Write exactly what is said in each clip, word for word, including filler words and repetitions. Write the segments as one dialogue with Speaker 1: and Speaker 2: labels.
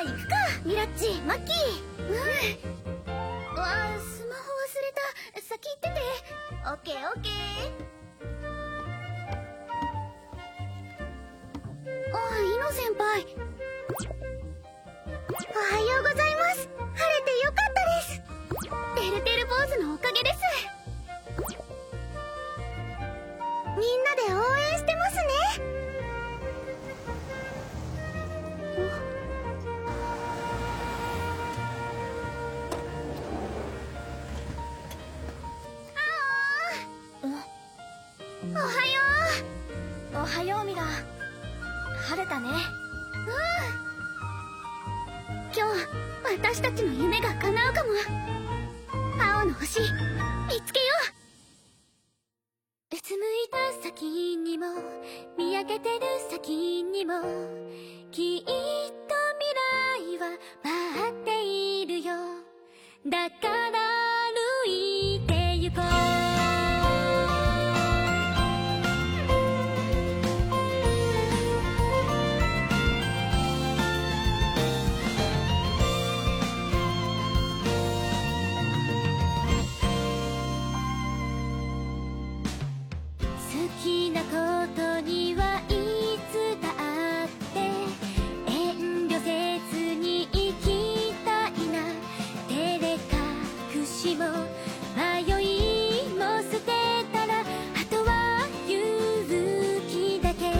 Speaker 1: 行くか、ミラッチ、マッキー。うん。うわあ、スマホ忘れた。先行ってて。オッケーオッケー。あ、イノ先輩。おはようございます。晴れてよかったです。てるてる坊主のおかげです。みんなで応援してますね。おはよう。おはようミラ。晴れたね。うん。今日私たちの夢が叶うかも。青の星見つけよう。うつむいた先にも見上げてる先にもきっと未来は待っているよ。だから歩いて行こう。好きなことにはいつだって遠慮せずに生きたいな。照れ隠しも迷いも捨てたらあとは勇気だけ。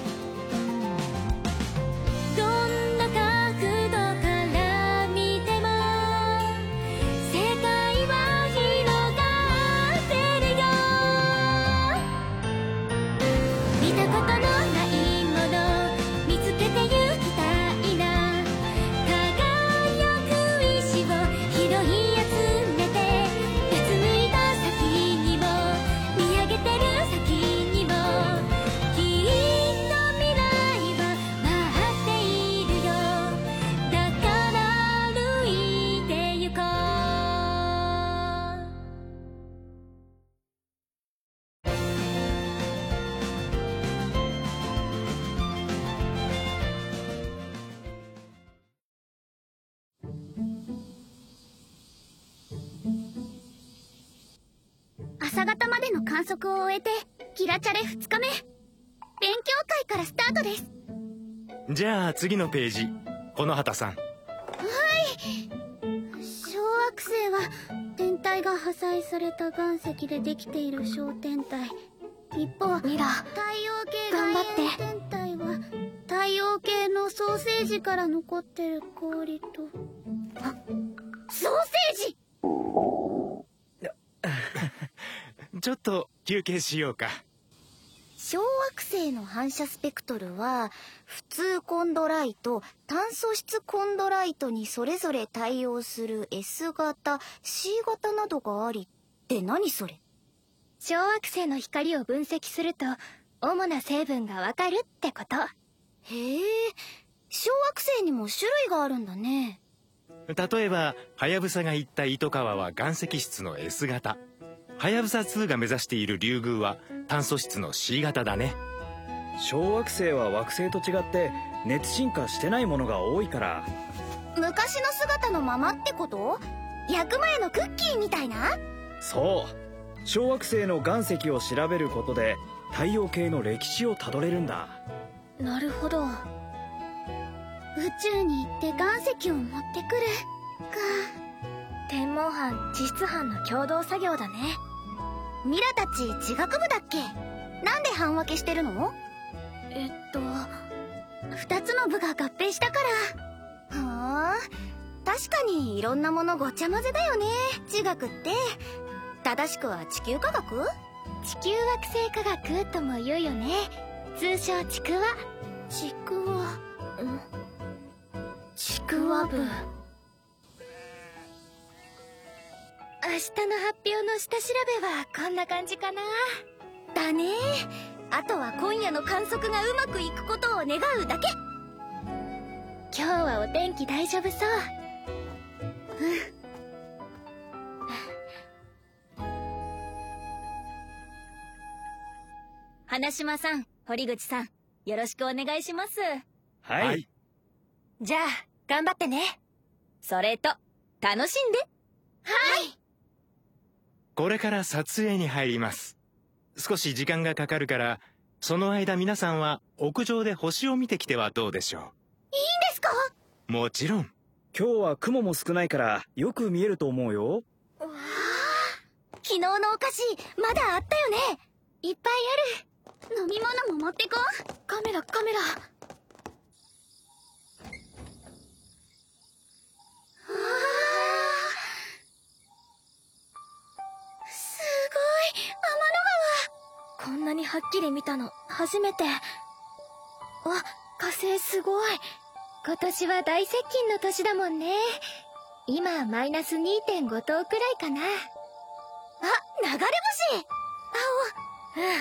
Speaker 1: どんな角度から見ても世界は広がってるよ。見たことのないもの見つけてゆきたいな。輝く石を拾い集めてうつむいた先にも見上げてる先にもきっと未来は待っているよ。だから歩いて行こう。朝方までの観測を終えてキラチャレふつかめ。勉強会からスタートです。
Speaker 2: じゃあ次のページ、この畑さん。
Speaker 1: はい。小惑星は天体が破砕された岩石でできている小天体。一方
Speaker 3: ミラ、
Speaker 1: 太陽系
Speaker 3: 頑張って
Speaker 1: 外縁天体は太陽系のソーセージから残ってる氷と。あ、ソーセージ。
Speaker 2: ちょっと休憩しようか。
Speaker 3: 小惑星の反射スペクトルは普通コンドライト、炭素質コンドライトにそれぞれ対応する エス 型、シー 型などがありって何それ？
Speaker 4: 小惑星の光を分析すると主な成分がわかるってこと。
Speaker 3: へえ、小惑星にも種類があるんだね。
Speaker 2: 例えばはやぶさが行った糸川は岩石質の エス 型、はやぶさツーが目指しているリュウグウは炭素質の シー 型だね。
Speaker 5: 小惑星は惑星と違って熱進化してないものが多いから。
Speaker 3: 昔の姿のままってこと？焼く前のクッキーみたいな？
Speaker 5: そう、小惑星の岩石を調べることで太陽系の歴史をたどれるんだ。
Speaker 4: なるほど。
Speaker 1: 宇宙に行って岩石を持ってくるか。
Speaker 4: 天文班地質班の共同作業だね。
Speaker 3: ミラたち地学部だっけ？なんで班分けしてるの？
Speaker 4: えっと
Speaker 1: 二つの部が合併したから。
Speaker 3: はあ、確かにいろんなものごちゃ混ぜだよね、地学って。正しくは地球科学？
Speaker 4: 地球惑星科学とも言うよね。通称ちくわ。
Speaker 1: ちくわ、
Speaker 4: うん、
Speaker 1: ちくわ部。
Speaker 4: 明日の発表の下調べはこんな感じかな。
Speaker 3: だね。あとは今夜の観測がうまくいくことを願うだけ。
Speaker 4: 今日はお天気大丈夫そう。
Speaker 1: 花島さん、堀口さん、よろしくお願いします。
Speaker 5: はい、
Speaker 4: じゃあ頑張ってね。それと楽しんで。はい。
Speaker 2: これから撮影に入ります。少し時間がかかるから、その間皆さんは屋上で星を見てきてはどうでしょう。いいん
Speaker 3: ですか？
Speaker 2: もちろん。
Speaker 5: 今日は雲も少ないからよく見えると思うよ。
Speaker 3: わあ、昨日のお菓子まだあったよね。いっぱいある。飲み物も持ってこう。カメラカメラ。わあ、すごい。天の川。こんなにはっきり見たの初めて。わ、火星すごい。
Speaker 4: 今年は大接近の年だもんね。今マイナス にてんご 頭くらいかな。あ、
Speaker 3: 流れ星。青。うん。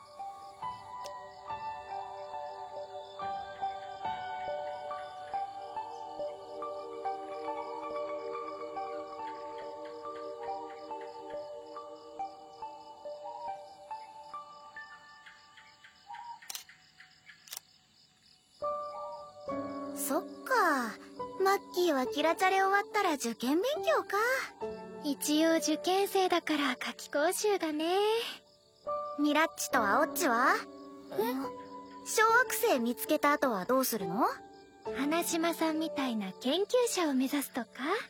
Speaker 3: そっか。マッキーはキラチャレ終わったら受験勉強か。
Speaker 4: 一応受験生だから夏期講習だね。
Speaker 3: ミラッチとアオッチは？え？小惑星見つけた後はどうするの？
Speaker 4: 花島さんみたいな研究者を目指すとか？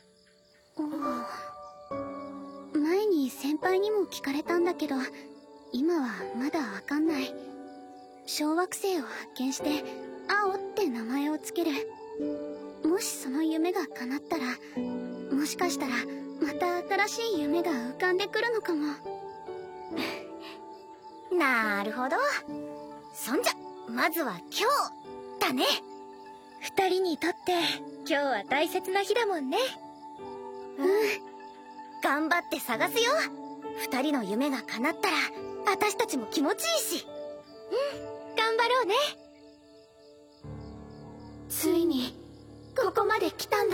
Speaker 3: 前に先輩にも聞かれたんだけど、今はまだわかんない。小惑星を発見して青って名前をつける。もしその夢が叶ったら、もしかしたらまた新しい夢が浮かんでくるのかも。なるほど。そんじゃまずは今日だね。
Speaker 4: 二人にとって今日は大切な日だもんね。
Speaker 3: うん、頑張って探すよ。二人の夢が叶ったら私たちも気持ちいいし。
Speaker 4: うん、頑張ろうね。
Speaker 3: ついにここまで来たんだ。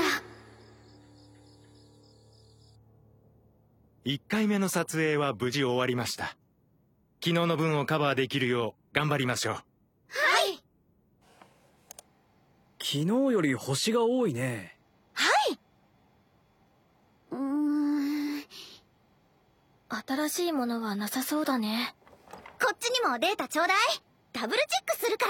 Speaker 2: いっかいめの撮影は無事終わりました。昨日の分をカバーできるよう頑張りましょう。は
Speaker 3: い。
Speaker 5: 昨日より星が多いね。
Speaker 3: はい。うーん、
Speaker 4: 新しいものはなさそうだね。
Speaker 3: こっちにもデータちょうだい。ダブルチェックするから。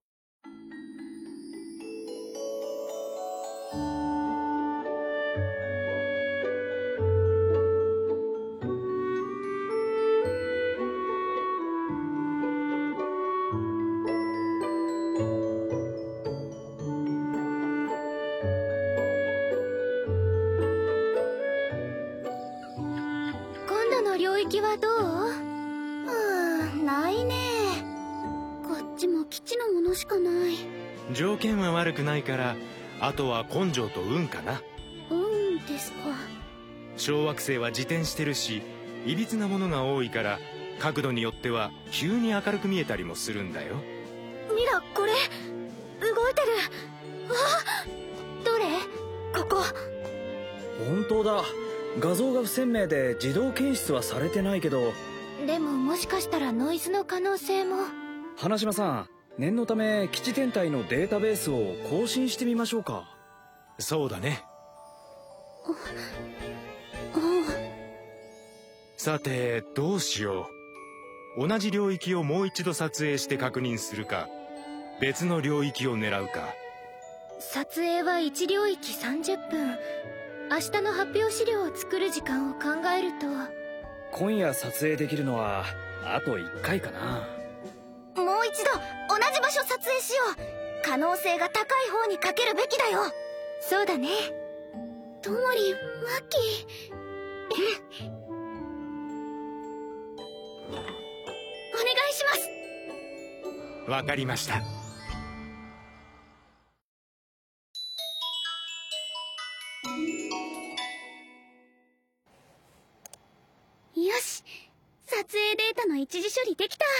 Speaker 4: 領域はどう？
Speaker 3: うん、ないね。こっちも基地のものしかない。
Speaker 2: 条件は悪くないから、あとは根性と運かな。
Speaker 3: 運ですか。
Speaker 2: 小惑星は自転してるし、いびつなものが多いから、角度によっては急に明るく見えたりもするんだよ。
Speaker 3: ミラ、これ動いてる。
Speaker 4: あ、どれ？ここ。
Speaker 5: 本当だ。画像が不鮮明で自動検出はされてないけど。
Speaker 4: でももしかしたらノイズの可能性も。
Speaker 5: 花島さん、念のため基地天体のデータベースを更新してみましょうか。
Speaker 2: そうだね。さてどうしよう。同じ領域をもう一度撮影して確認するか、別の領域を狙うか。
Speaker 4: 撮影はいち領域さんじゅっぷん。明日の発表資料を作る時間を考えると、
Speaker 5: 今夜撮影できるのはあといっかいかな。
Speaker 3: もう一度同じ場所撮影しよう。可能性が高い方にかけるべきだよ。
Speaker 4: そうだね。
Speaker 3: ともり、マッキーお願いします。
Speaker 2: わかりました。
Speaker 3: よし、撮影データの一時処理できた。い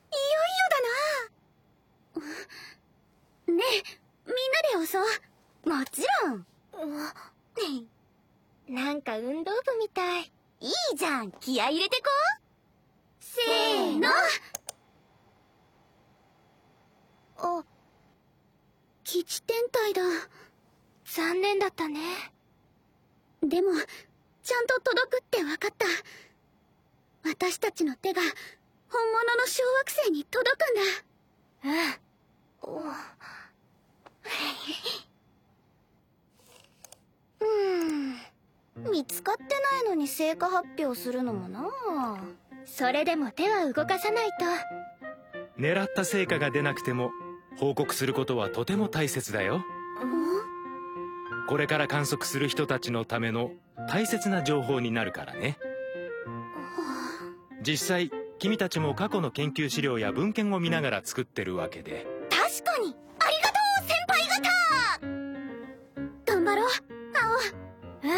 Speaker 3: よいよだな。ねえ、みんなで押そう。もちろん。
Speaker 4: なんか運動部みたい。
Speaker 3: いいじゃん、気合い入れてこう。せーの。あ、基地天体だ。
Speaker 4: 残念だったね。
Speaker 3: でもちゃんと届くって分かった。私たちの手が本物の小惑星に届くんだ。
Speaker 4: うん。
Speaker 3: うーん、見つかってないのに成果発表するのもなあ。
Speaker 4: それでも手は動かさないと。
Speaker 2: 狙った成果が出なくても報告することはとても大切だよ。これから観測する人たちのための大切な情報になるからね。実際君たちも過去の研究資料や文献を見ながら作ってるわけで。
Speaker 3: 確かにありがとう先輩方。頑張ろう青。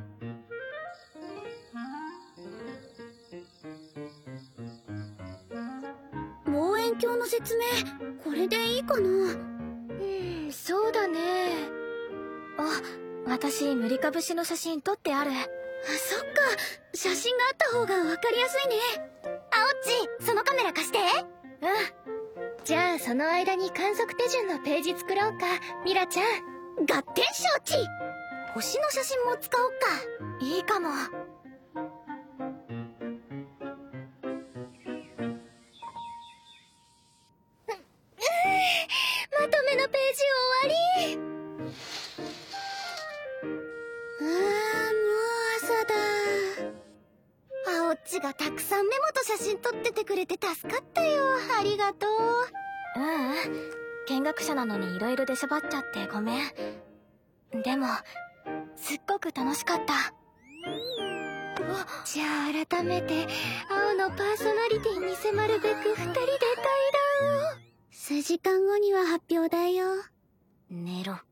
Speaker 3: うん望遠鏡の説明これでいいかな。
Speaker 4: うんそうだね。あ、私無理か節の写真撮ってある。
Speaker 3: そっか、写真があった方が分かりやすいね。あおっち、そのカメラ貸して。うん。
Speaker 4: じゃあその間に観測手順のページ作ろうか、ミラちゃん。
Speaker 3: 合点承知。星の写真も使おうか。
Speaker 4: いいかも。まとめのページ終わり。
Speaker 3: あー、もう朝だ。あおっちがたくさんメモと写真撮っててくれて助かったよ。ありがとう。
Speaker 4: ううん見学者なのに色々出しゃばっちゃってごめん。でもすっごく楽しかった。じゃあ改めて青のパーソナリティに迫るべく二人で対談を。
Speaker 3: 数時間後には発表だよ。
Speaker 4: 寝ろ。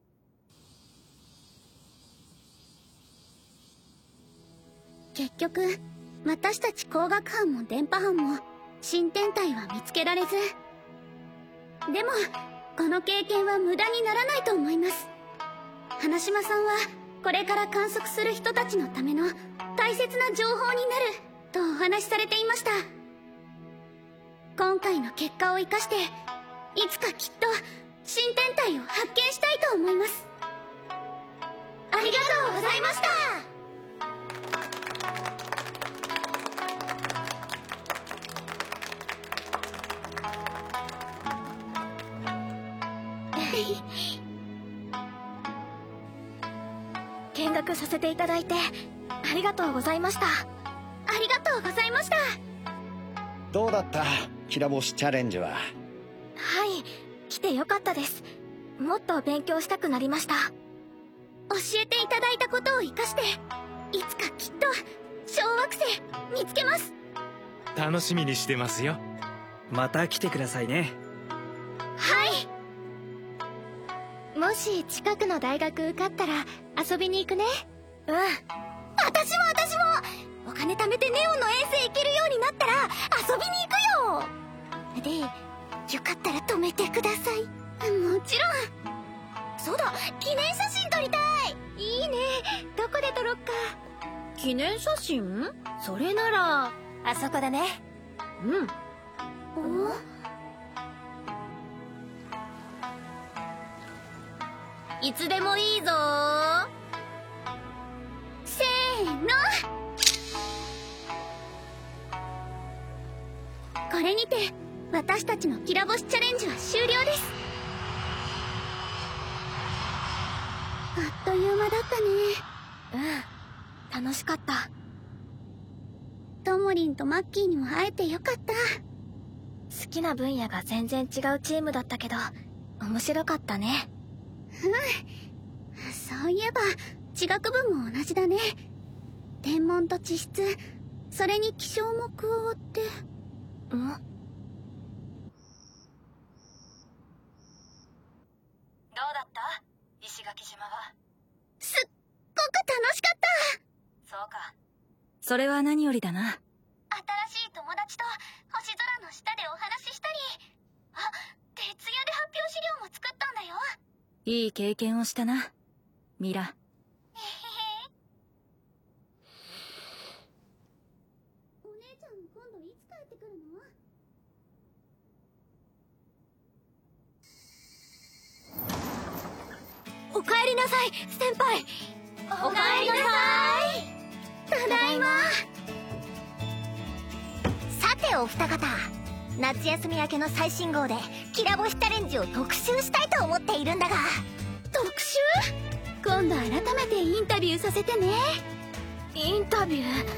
Speaker 3: 結局私たち光学班も電波班も新天体は見つけられず。でもこの経験は無駄にならないと思います。花島さんはこれから観測する人たちのための大切な情報になるとお話しされていました。今回の結果を生かしていつかきっと新天体を発見したいと思います。ありがとうございました。
Speaker 4: 見学させていただいてありがとうございました。
Speaker 3: ありがとうございました。
Speaker 6: どうだったきら星チャレンジは。
Speaker 4: はい、来てよかったです。もっと勉強したくなりました。
Speaker 3: 教えていただいたことを生かしていつかきっと小惑星見つけます。
Speaker 2: 楽しみにしてますよ。
Speaker 5: また来てくださいね。
Speaker 3: はい。
Speaker 4: もし近くの大学受かったら遊びに行くね。
Speaker 3: うん。私も私もお金貯めてネオンの遠征行けるようになったら遊びに行くよ。で、よかったら止めてください。もちろん。そうだ、記念写真撮りたい。
Speaker 4: いいね。どこで撮ろっか。
Speaker 3: 記念写真？
Speaker 4: それならあそこだね。
Speaker 3: うん。お？いつでもいいぞ。せーの。これにて私たちのきら星チャレンジは終了です。あっという間だったね。
Speaker 4: うん、楽しかった。
Speaker 3: ともりんとマッキーにも会えてよかった。
Speaker 4: 好きな分野が全然違うチームだったけど面白かったね。
Speaker 3: うん、そういえば地学部も同じだね。天文と地質、それに気象も加わって。
Speaker 4: ん？どうだった石垣島は。
Speaker 3: すっごく楽しかった。
Speaker 4: そうか。
Speaker 7: それは何よりだな。
Speaker 3: 新しい友達と星空の下でお話ししたり、あ、徹夜で発表資料も作ったんだよ。
Speaker 7: いい経験をしたなミラ。
Speaker 3: お姉ちゃん今度いつ帰ってくるの？
Speaker 4: おかえりなさい先輩。
Speaker 3: おかえりなさい。ただいま。さてお二方、夏休み明けの最新号できら星チャレンジを特集したいと思っているんだが。特集？今度改めてインタビューさせてね。
Speaker 4: インタビュー？
Speaker 3: どうも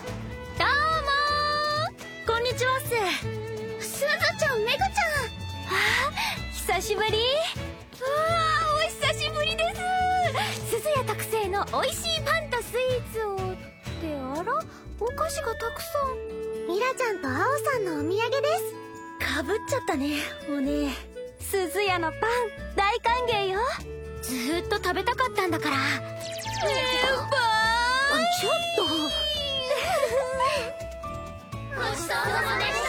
Speaker 3: ー、こんにちはっす。すずちゃん、めぐちゃん。あ
Speaker 4: あ、久しぶり。
Speaker 3: うわー、お久しぶりです。すずや特製の美味しいパンとスイーツをってあら、お菓子がたくさん。ミラちゃんとアオさんのお土産です。かぶっちゃったね、おね。
Speaker 4: すずやのパン大歓迎よ。
Speaker 3: ずーっと食べたかったんだから。ねえ、ばーちょっとごちそうさまでした。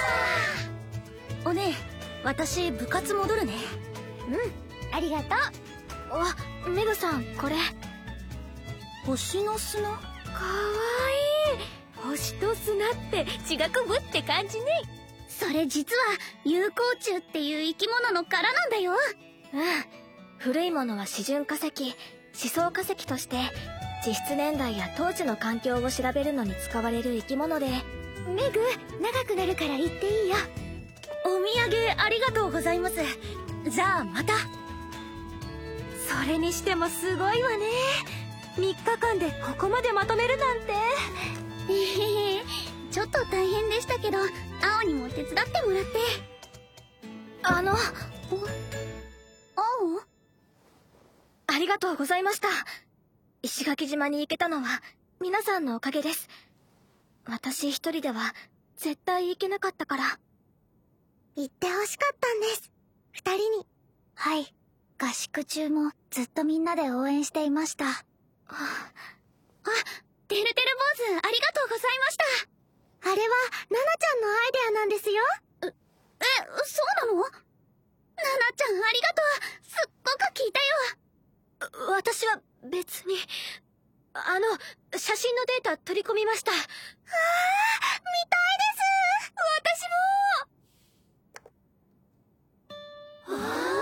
Speaker 3: おねえ、私部活戻るね。うん、ありがとう。
Speaker 4: あ、メグさん、これ
Speaker 3: 星の砂。かわ
Speaker 4: いい。星と砂って地学部って感じね。
Speaker 3: それ実は有孔虫っていう生き物の殻なんだよ。
Speaker 4: うん、古いものは示準化石、思想化石として地質年代や当時の環境を調べるのに使われる生き物で。
Speaker 3: メグ、長くなるから言っていいよ。お土産ありがとうございます。じゃあまた。
Speaker 4: それにしてもすごいわね。みっかかんでここまでまとめるなんて。
Speaker 3: えへへ、ちょっと大変でしたけど、青にも手伝ってもらって。
Speaker 4: あの、
Speaker 3: 青？
Speaker 4: ありがとうございました。石垣島に行けたのは皆さんのおかげです。私一人では絶対行けなかったから。
Speaker 3: 行ってほしかったんです、二人に。はい、合宿中もずっとみんなで応援していました。あ、てるてる坊主、ありがとうございました。あれはナナちゃんのアイデアなんですよ。え、え、そうなの？ナナちゃんありがとう。すっごく聞いたよ。
Speaker 4: 私は別に。あの、写真のデータ取り込みました。あー、見たいです。私も。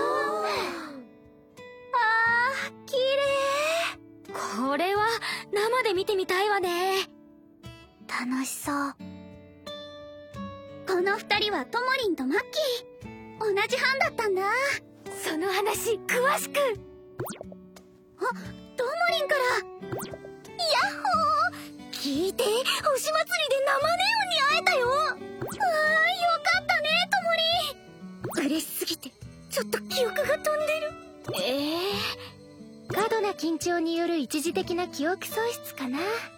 Speaker 4: あー、綺麗。これは生で見てみたいわね。
Speaker 3: 楽しそう。この二人はトモリンとマッキー、同じ班だったんだ。
Speaker 4: その話詳しく。
Speaker 3: あ、トモリンから。ヤッホー、聞いて、星祭りで生ネオンに会えたよ。あー、よかったね、トモリン。嬉しすぎてちょっと記憶が飛んでる。
Speaker 4: ええ
Speaker 3: ー、過度な緊張による一時的な記憶喪失かな。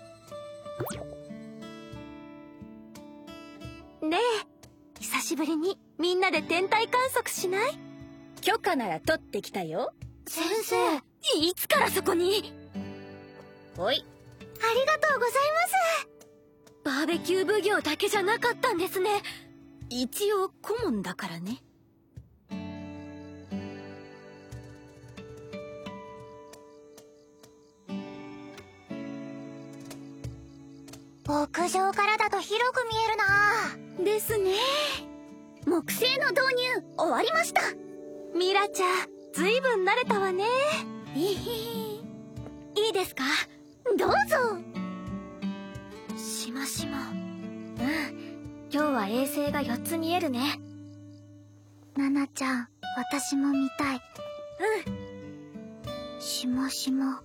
Speaker 4: ねえ、久しぶりにみんなで天体観測しない？
Speaker 7: 許可なら取ってきたよ。
Speaker 4: 先生、いつからそこに？
Speaker 7: おい、
Speaker 3: ありがとうござい
Speaker 4: ます。バーベキュー奉行だけじゃなかったんですね。
Speaker 7: 一応顧問だからね。
Speaker 3: 屋上からだと広く見えるな。ですね。木星の導入終わりました。
Speaker 4: ミラちゃん、ずいぶん慣れたわね。
Speaker 3: えへへ。
Speaker 4: いいですか？
Speaker 3: どうぞ。
Speaker 4: しましま。うん、今日は衛星がよっつ見えるね。
Speaker 3: ナナちゃん、私も見たい。
Speaker 4: うん。
Speaker 3: しましま。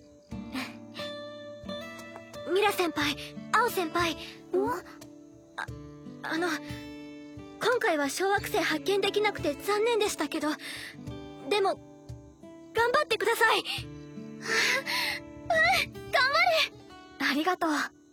Speaker 4: ミラ先輩、青先輩。あ、あの、今回は小惑星発見できなくて残念でしたけど、でも、頑張ってください。うん、頑張れ。ありがとう。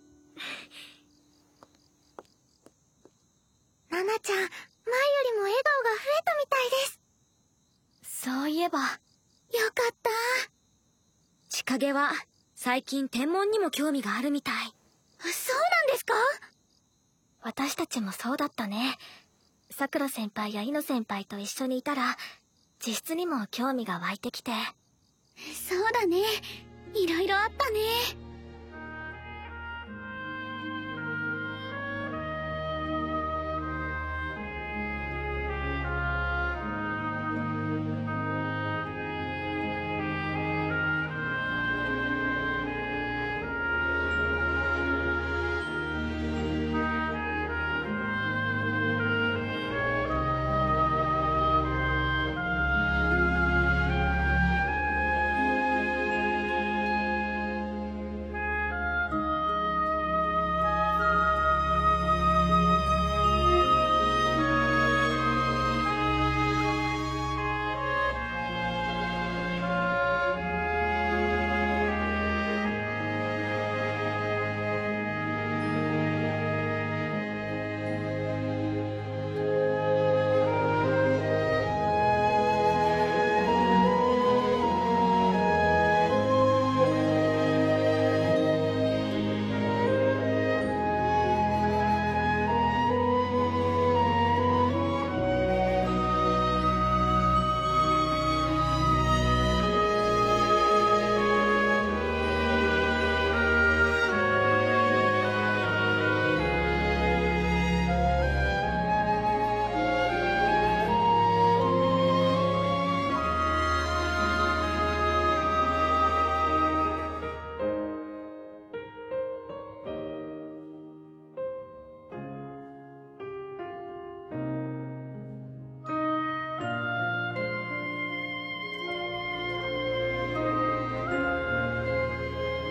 Speaker 3: ナナちゃん、前よりも笑顔が増えたみたいです。
Speaker 4: そういえば。よか
Speaker 3: った。
Speaker 4: 千景は、最近天文にも興味があるみたい。
Speaker 3: そうなんですか？
Speaker 4: 私たちもそうだったね。さくら先輩やイノ先輩と一緒にいたら、地質にも興味が湧いてきて。
Speaker 3: そうだね。いろいろあったね。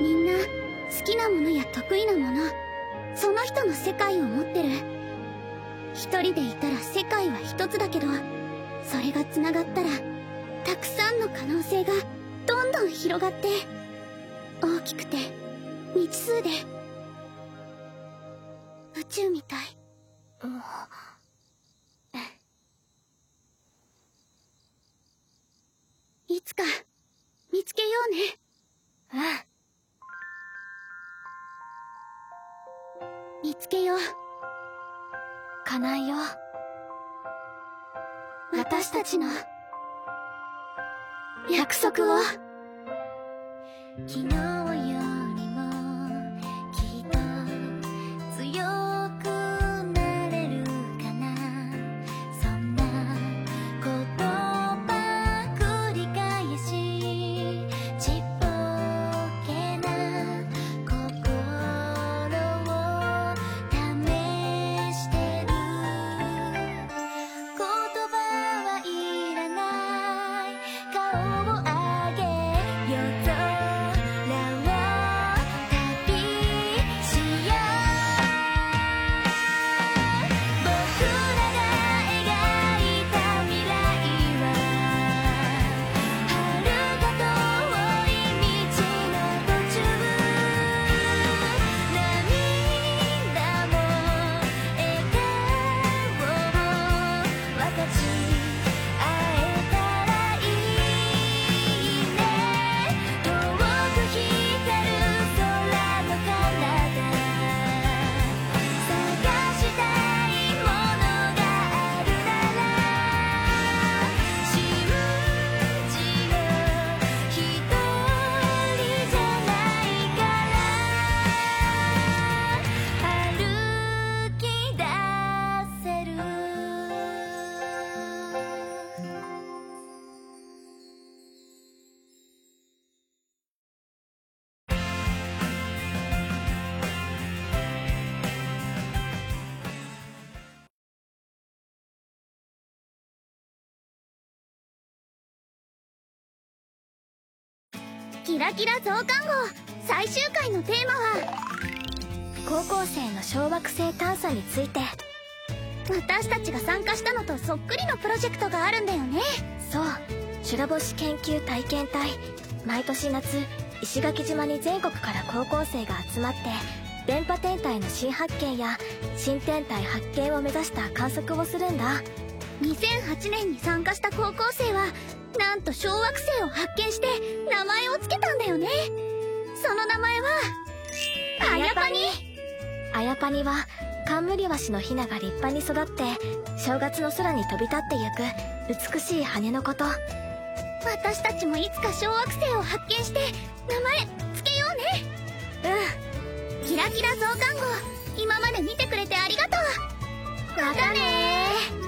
Speaker 3: みんな好きなものや得意なもの、その人の世界を持ってる。一人でいたら世界は一つだけど、それがつながったらたくさんの可能性がどんどん広がって、大きくて未知数で宇宙みたい。いつか見つけようね。うん。見つけよう。叶えよう。私たちの約束を。昨日よりもきっと強くなれるかな。そんな言葉繰り返し、ちっぽけな心を試してる。言葉はいらない、顔を上げようとキラキラ増刊号最終回のテーマは高校生の小惑星探査について。私たちが参加したのとそっくりのプロジェクトがあるんだよね。
Speaker 4: そう、修羅星研究体験隊。毎年夏、石垣島に全国から高校生が集まって電波天体の新発見や新天体発見を目指した観測をするんだ。
Speaker 3: にせんはちねんに参加した高校生はなんと小惑星を発見して名前を付けたんだよね。その名前はあやぱに。
Speaker 4: あやぱにはカンムリワシのヒナが立派に育って正月の空に飛び立ってゆく美しい羽のこと。
Speaker 3: 私たちもいつか小惑星を発見して名前付けようね。うん。キラキラ増刊号、今まで見てくれてありがとう。またねー。